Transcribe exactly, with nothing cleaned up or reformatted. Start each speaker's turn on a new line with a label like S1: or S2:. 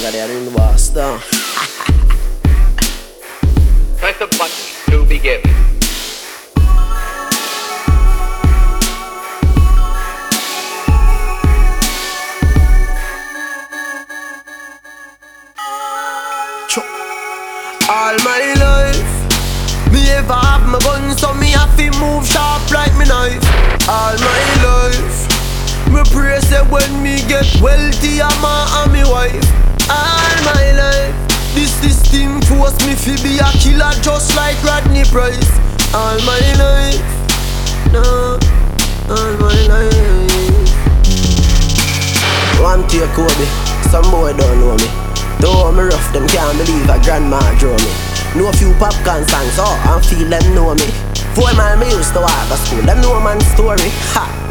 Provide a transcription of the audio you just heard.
S1: longer there in the Boston.
S2: Press the button to begin.
S1: All my life, me ever have my gun, so me have to move sharp like me knife. All my life, me pray say when me get wealthy, I'm a and me wife. All my life, this system force me to be a killer just like Rodney Price. All my life, no, all my life. One take Kobe, some boy don't know me. Though me rough, them can't believe a grandma draw me. Know a few popcorn songs, oh, and feel them know me. Four man me used to walk to school, them know man story. Ha!